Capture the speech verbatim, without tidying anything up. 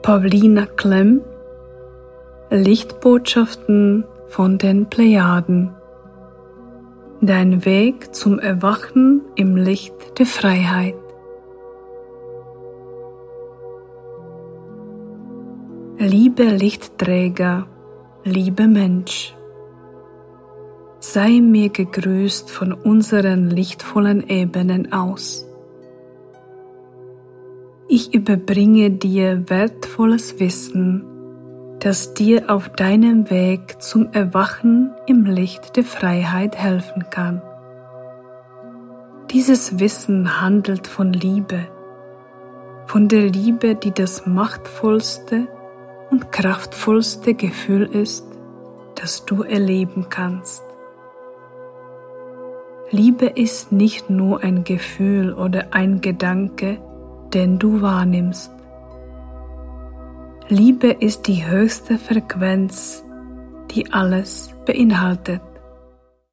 Pawlina Klemm, Lichtbotschaften von den Plejaden. Dein Weg zum Erwachen im Licht der Freiheit. Liebe Lichtträger, lieber Mensch, sei mir gegrüßt von unseren lichtvollen Ebenen aus. Ich überbringe dir wertvolles Wissen, das dir auf deinem Weg zum Erwachen im Licht der Freiheit helfen kann. Dieses Wissen handelt von Liebe, von der Liebe, die das machtvollste und kraftvollste Gefühl ist, das du erleben kannst. Liebe ist nicht nur ein Gefühl oder ein Gedanke, den du wahrnimmst. Liebe ist die höchste Frequenz, die alles beinhaltet.